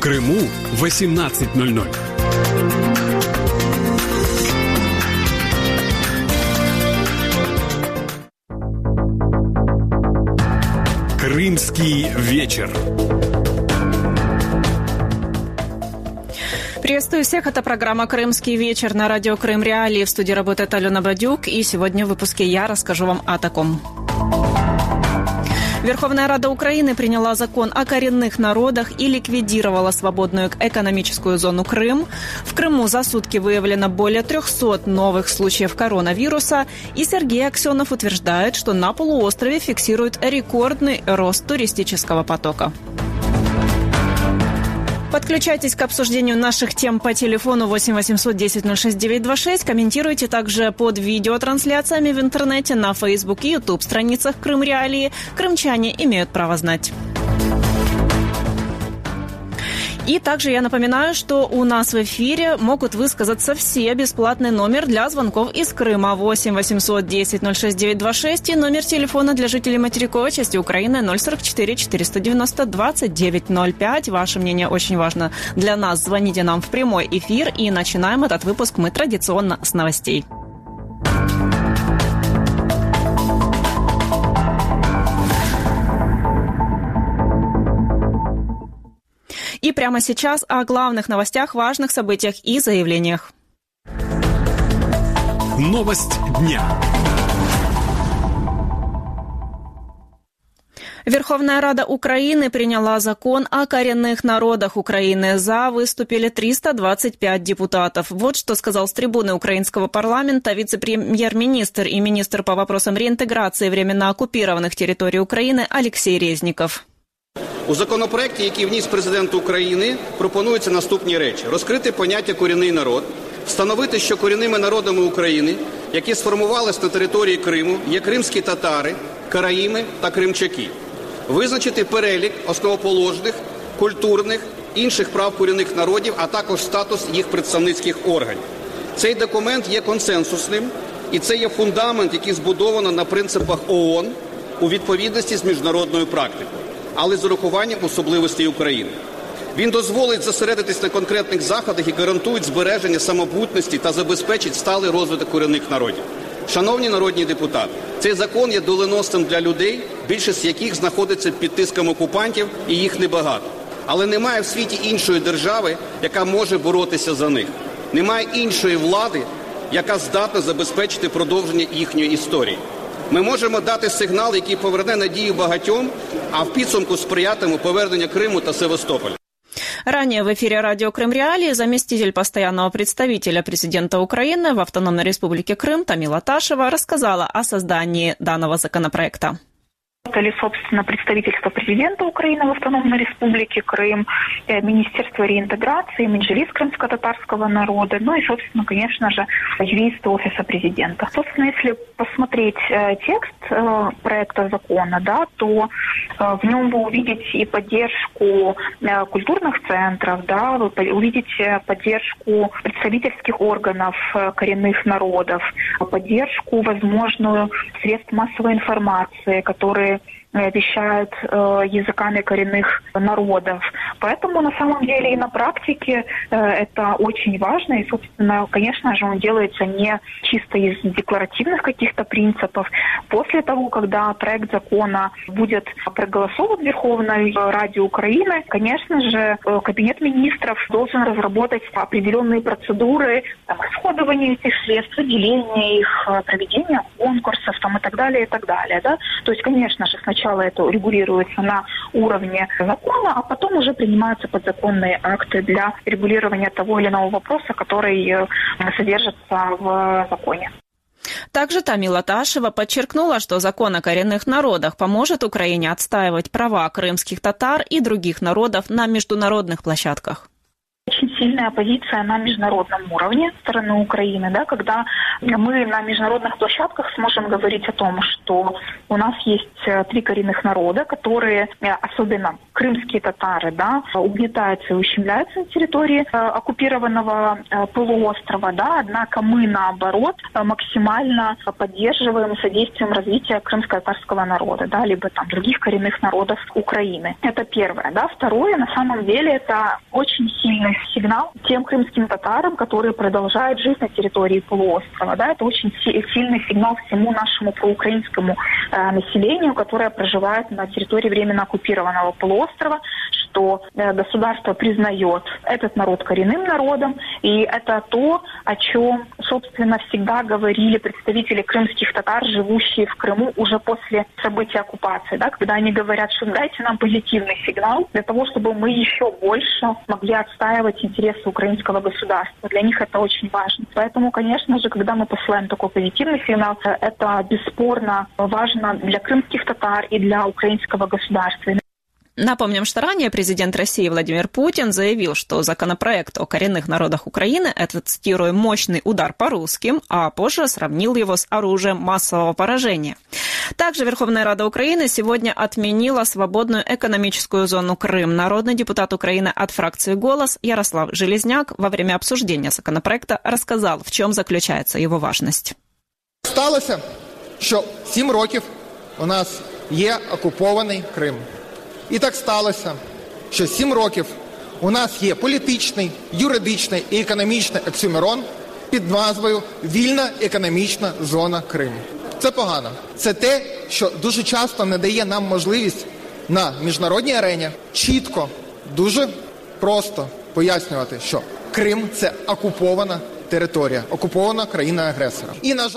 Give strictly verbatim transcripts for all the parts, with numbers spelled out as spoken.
Крыму восемнадцать ноль ноль. Крымский вечер. Приветствую всех, это программа «Крымский вечер» на радио Крым Реалии. В студии работает Алена Бадюк, и сегодня в выпуске я расскажу вам о таком. Верховная Рада Украины приняла закон о коренных народах и ликвидировала свободную экономическую зону Крым. В Крыму за сутки выявлено более трехсот новых случаев коронавируса, и Сергей Аксенов утверждает, что на полуострове фиксируют рекордный рост туристического потока. Подключайтесь к обсуждению наших тем по телефону восемь восемьсот десять ноль шесть девять два шесть. Комментируйте также под видеотрансляциями в интернете на Facebook и YouTube страницах Крым Реалии. Крымчане имеют право знать. И также я напоминаю, что у нас в эфире могут высказаться все. Бесплатный номер для звонков из Крыма восемь восемьсот десять ноль шесть девять два шесть и номер телефона для жителей материковой части Украины ноль сорок четыре четыреста девяносто двадцать девять ноль пять. Ваше мнение очень важно для нас. Звоните нам в прямой эфир, и начинаем этот выпуск мы традиционно с новостей. И прямо сейчас о главных новостях, важных событиях и заявлениях. Новость дня. Верховная Рада Украины приняла закон о коренных народах Украины. За выступили триста двадцать пять депутатов. Вот что сказал с трибуны украинского парламента вице-премьер-министр и министр по вопросам реинтеграции временно оккупированных территорий Украины Алексей Резников. У законопроекті, який вніс президент України, пропонуються наступні речі. Розкрити поняття «корінний народ», встановити, що корінними народами України, які сформувалися на території Криму, є кримські татари, караїми та кримчаки. Визначити перелік основоположних, культурних, інших прав корінних народів, а також статус їх представницьких органів. Цей документ є консенсусним, і це є фундамент, який збудовано на принципах ООН у відповідності з міжнародною практикою, але з урахуванням особливостей України. Він дозволить зосередитись на конкретних заходах і гарантують збереження самобутності та забезпечить сталий розвиток корінних народів. Шановні народні депутати, цей закон є доленосним для людей, більшість яких знаходиться під тиском окупантів, і їх небагато. Але немає в світі іншої держави, яка може боротися за них. Немає іншої влади, яка здатна забезпечити продовження їхньої історії. Ми можемо дати сигнал, який поверне надію багатьом, а в підсумку сприятиме поверненню Криму та Севастополя. Ранее в эфире радио Крым Реалии заместитель постоянного представителя президента Украины в Автономной Республике Крым Тамила Ташева рассказала о создании данного законопроекта. Или, собственно, представительство президента Украины в Автономной Республике Крым, Министерство реинтеграции, Меджлис крымско-татарского народа, ну и, собственно, конечно же, юристы Офиса президента. Собственно, если посмотреть э, текст э, проекта закона, да, то э, в нем вы увидите и поддержку э, культурных центров, да, вы увидите поддержку представительских органов э, коренных народов, поддержку возможную средств массовой информации, которые вещают э, языками коренных народов. Поэтому на самом деле и на практике э, это очень важно. И, собственно, конечно же, он делается не чисто из декларативных каких-то принципов. После того, когда проект закона будет проголосован в Верховной Раде Украины, конечно же, Кабинет министров должен разработать определенные процедуры там, расходования этих средств, выделения их, проведения конкурсов там, и так далее, и так далее. Да? То есть, конечно же, сначала Сначала это регулируется на уровне закона, а потом уже принимаются подзаконные акты для регулирования того или иного вопроса, который содержится в законе. Также Тамила Ташева подчеркнула, что закон о коренных народах поможет Украине отстаивать права крымских татар и других народов на международных площадках. Очень сильная позиция на международном уровне стороны Украины, да, когда мы на международных площадках сможем говорить о том, что у нас есть три коренных народа, которые, особенно крымские татары, да, угнетаются и ущемляются на территории оккупированного полуострова, да, однако мы, наоборот, максимально поддерживаем содействием развития крымско-татарского народа, да, либо там других коренных народов Украины. Это первое, да. Второе, на самом деле, это очень сильный сигнал тем крымским татарам, которые продолжают жить на территории полуострова, да, это очень сильный сигнал всему нашему проукраинскому э, населению, которое проживает на территории временно оккупированного полуострова, что э, государство признает этот народ коренным народом, и это то, о чем, собственно, всегда говорили представители крымских татар, живущие в Крыму уже после событий оккупации, да, когда они говорят, что дайте нам позитивный сигнал для того, чтобы мы еще больше могли отстаивать интересы украинского государства. Для них это очень важно. Поэтому, конечно же, когда мы посылаем такой позитивный сигнал, это бесспорно важно для крымских татар и для украинского государства. Напомним, что ранее президент России Владимир Путин заявил, что законопроект о коренных народах Украины – это, цитирую, «мощный удар по русским», а позже сравнил его с оружием массового поражения. Также Верховная Рада Украины сегодня отменила свободную экономическую зону Крым. Народный депутат Украины от фракции «Голос» Ярослав Железняк во время обсуждения законопроекта рассказал, в чем заключается его важность. Сталося, що сім років у нас є окупований Крим. І так сталося, що сім років у нас є політичний, юридичний і економічний оксюморон під назвою «Вільна економічна зона Криму». Це погано. Це те, що дуже часто не дає нам можливість на міжнародній арені чітко, дуже просто пояснювати, що Крим – це окупована територія, окупована країна-агресора. І, на жаль,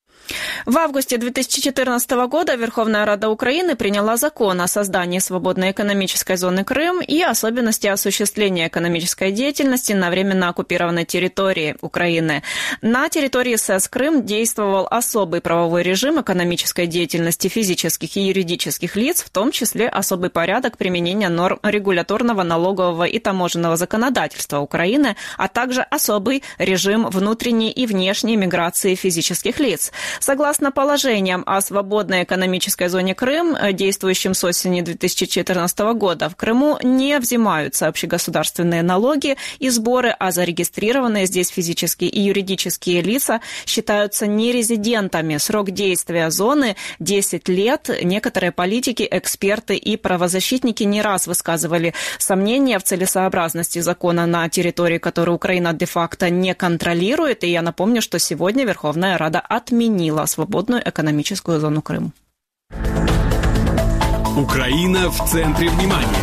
в августе две тысячи четырнадцатого года Верховная Рада Украины приняла закон о создании свободной экономической зоны Крым и особенности осуществления экономической деятельности на временно оккупированной территории Украины. На территории СЭС Крым действовал особый правовой режим экономической деятельности физических и юридических лиц, в том числе особый порядок применения норм регуляторного, налогового и таможенного законодательства Украины, а также особый режим внутренней и внешней миграции физических лиц. Согласно положениям о свободной экономической зоне Крым, действующим с осени две тысячи четырнадцатого года, в Крыму не взимаются общегосударственные налоги и сборы, а зарегистрированные здесь физические и юридические лица считаются нерезидентами. Срок действия зоны – десять лет. Некоторые политики, эксперты и правозащитники не раз высказывали сомнения в целесообразности закона на территории, которую Украина де-факто не контролирует. И я напомню, что сегодня Верховная Рада отменила свободную экономическую зону Крым. Украина в центре внимания.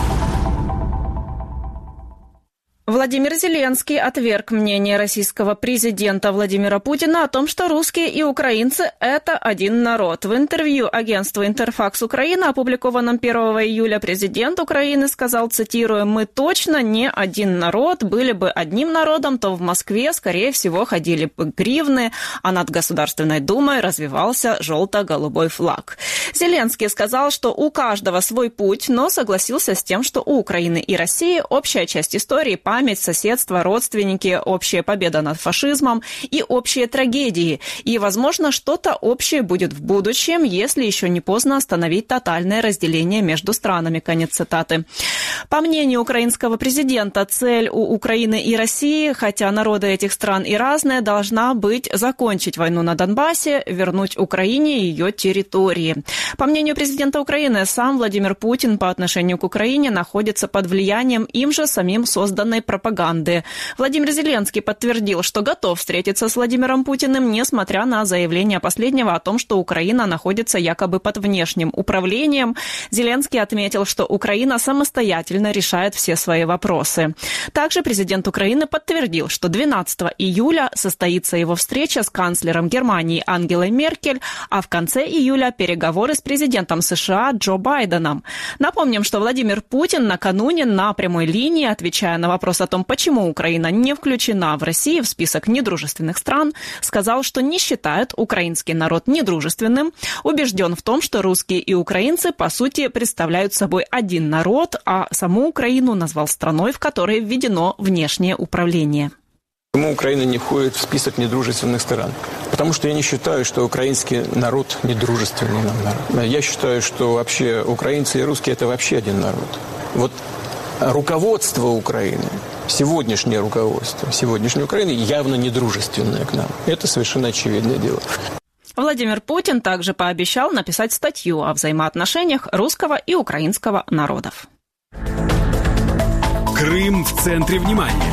Владимир Зеленский отверг мнение российского президента Владимира Путина о том, что русские и украинцы – это один народ. В интервью агентству «Интерфакс Украина», опубликованном первого июля, президент Украины сказал, цитирую, «Мы точно не один народ. Были бы одним народом, то в Москве, скорее всего, ходили бы гривны, а над Государственной Думой развивался желто-голубой флаг». Зеленский сказал, что у каждого свой путь, но согласился с тем, что у Украины и России общая часть истории, память, соседство, родственники, общая победа над фашизмом и общие трагедии. И, возможно, что-то общее будет в будущем, если еще не поздно остановить тотальное разделение между странами. Конец цитаты. По мнению украинского президента, цель у Украины и России, хотя народы этих стран и разные, должна быть закончить войну на Донбассе, вернуть Украине ее территории. По мнению президента Украины, сам Владимир Путин по отношению к Украине находится под влиянием им же самим созданной пропаганды. Владимир Зеленский подтвердил, что готов встретиться с Владимиром Путиным, несмотря на заявление последнего о том, что Украина находится якобы под внешним управлением. Зеленский отметил, что Украина самостоятельно решает все свои вопросы. Также президент Украины подтвердил, что двенадцатого июля состоится его встреча с канцлером Германии Ангелой Меркель, а в конце июля переговоры с президентом США Джо Байденом. Напомним, что Владимир Путин накануне на прямой линии, отвечая на вопрос о том, почему Украина не включена в Россию в список недружественных стран, сказал, что не считает украинский народ недружественным, убежден в том, что русские и украинцы, по сути, представляют собой один народ, а саму Украину назвал страной, в которой введено внешнее управление. Почему Украина не входит в список недружественных стран? Потому что я не считаю, что украинский народ недружественный нам народ. Я считаю, что вообще украинцы и русские – это вообще один народ. Вот руководство Украины, сегодняшнее руководство сегодняшней Украины явно недружественное к нам. Это совершенно очевидное дело. Владимир Путин также пообещал написать статью о взаимоотношениях русского и украинского народов. Крым в центре внимания.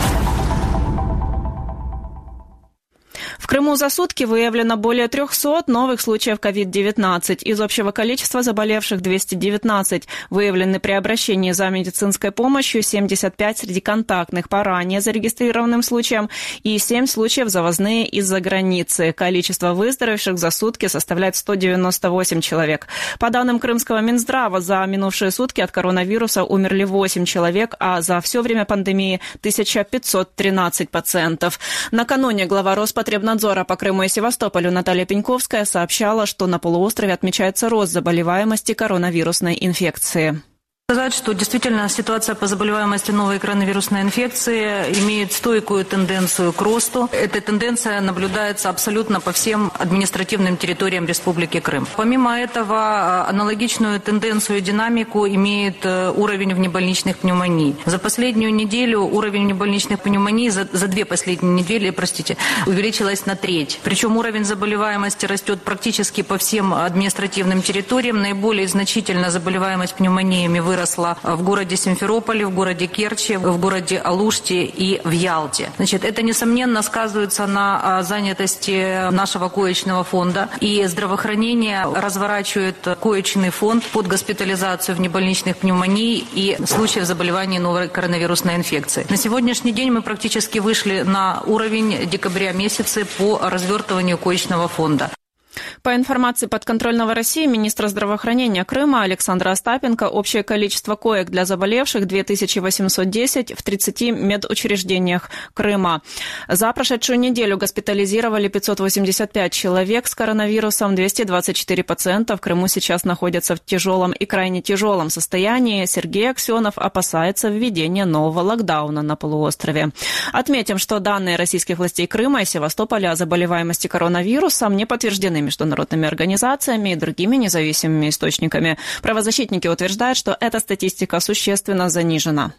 В Крыму за сутки выявлено более трехсот новых случаев ковид девятнадцать. Из общего количества заболевших двести девятнадцать. Выявлены при обращении за медицинской помощью семьдесят пять среди контактных по ранее зарегистрированным случаям и семь случаев завозные из-за границы. Количество выздоровевших за сутки составляет сто девяносто восемь человек. По данным Крымского Минздрава, за минувшие сутки от коронавируса умерли восемь человек, а за все время пандемии тысяча пятьсот тринадцать пациентов. Накануне глава Роспотребнадзора по Крыму и Севастополю Наталья Пеньковская сообщала, что на полуострове отмечается рост заболеваемости коронавирусной инфекции. Сказать, что действительно ситуация по заболеваемости новой коронавирусной инфекции имеет стойкую тенденцию к росту. Эта тенденция наблюдается абсолютно по всем административным территориям Республики Крым. Помимо этого, аналогичную тенденцию и динамику имеет уровень внебольничных пневмоний. За последнюю неделю уровень внебольничных пневмоний, за, за две последние недели, простите, увеличилась на треть. Причем уровень заболеваемости растет практически по всем административным территориям. Наиболее значительно заболеваемость пневмониями выросла в городе Симферополе, в городе Керчи, в городе Алуште и в Ялте. Значит, это, несомненно, сказывается на занятости нашего коечного фонда. И здравоохранение разворачивает коечный фонд под госпитализацию внебольничных пневмоний и случаев заболеваний новой коронавирусной инфекции. На сегодняшний день мы практически вышли на уровень декабря месяца по развертыванию коечного фонда. По информации подконтрольного России министра здравоохранения Крыма Александра Остапенко, общее количество коек для заболевших две тысячи восемьсот десять в тридцати медучреждениях Крыма. За прошедшую неделю госпитализировали пятьсот восемьдесят пять человек с коронавирусом, двести двадцать четыре пациента в Крыму сейчас находятся в тяжелом и крайне тяжелом состоянии. Сергей Аксенов опасается введения нового локдауна на полуострове. Отметим, что данные российских властей Крыма и Севастополя о заболеваемости коронавирусом не подтверждены международными организациями и другими независимыми источниками. Правозащитники утверждают, что эта статистика существенно занижена.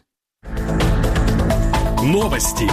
Новости.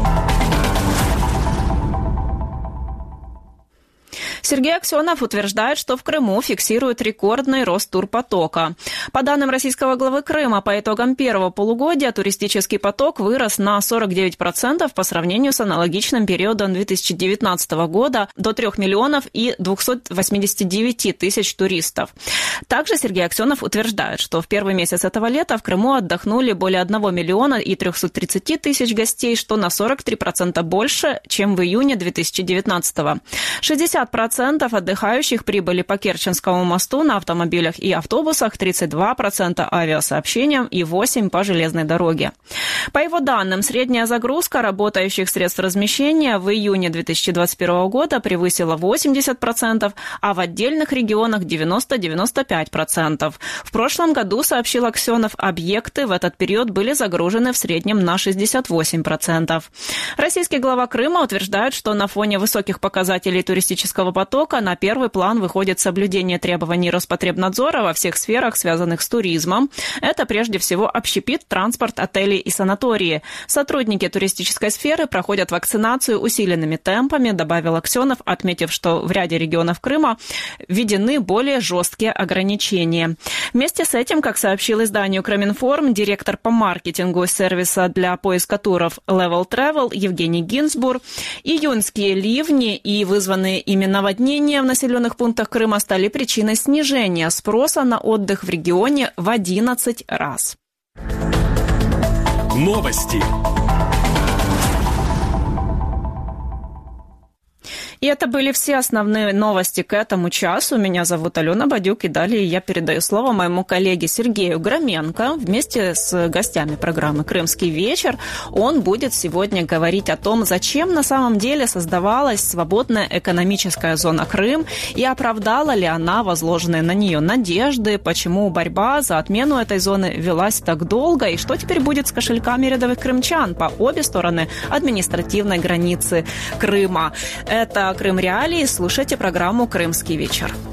Сергей Аксенов утверждает, что в Крыму фиксирует рекордный рост турпотока. По данным российского главы Крыма, по итогам первого полугодия туристический поток вырос на сорок девять процентов по сравнению с аналогичным периодом две тысячи девятнадцатого года до трёх миллионов и двухсот восьмидесяти девяти тысяч туристов. Также Сергей Аксенов утверждает, что в первый месяц этого лета в Крыму отдохнули более одного миллиона и трёхсот тридцати тысяч гостей, что на сорок три процента больше, чем в июне две тысячи девятнадцатого. шестьдесят процентов отдыхающих прибыли по Керченскому мосту на автомобилях и автобусах, тридцать два процента авиасообщением и восемь процентов по железной дороге. По его данным, средняя загрузка работающих средств размещения в июне две тысячи двадцать первого года превысила восемьдесят процентов, а в отдельных регионах девяносто — девяносто пять процентов. В прошлом году, сообщил Аксенов, объекты в этот период были загружены в среднем на шестьдесят восемь процентов. Российский глава Крыма утверждает, что на фоне высоких показателей туристического потока на первый план выходит соблюдение требований Роспотребнадзора во всех сферах, связанных с туризмом. Это прежде всего общепит, транспорт, отели и санатории. Сотрудники туристической сферы проходят вакцинацию усиленными темпами, добавил Аксенов, отметив, что в ряде регионов Крыма введены более жесткие ограничения. Вместе с этим, как сообщил изданию Крыминформ, директор по маркетингу сервиса для поиска туров Level Travel Евгений Гинзбург, июньские ливни и вызванные ими наводнения в населенных пунктах Крыма стали причиной снижения спроса на отдых в регионе в одиннадцать раз. Новости. И это были все основные новости к этому часу. Меня зовут Алена Бадюк, и далее я передаю слово моему коллеге Сергею Громенко. Вместе с гостями программы «Крымский вечер» он будет сегодня говорить о том, зачем на самом деле создавалась свободная экономическая зона Крым и оправдала ли она возложенные на нее надежды, почему борьба за отмену этой зоны велась так долго и что теперь будет с кошельками рядовых крымчан по обе стороны административной границы Крыма. Это «Крым Реалии». Слушайте программу «Крымский вечер».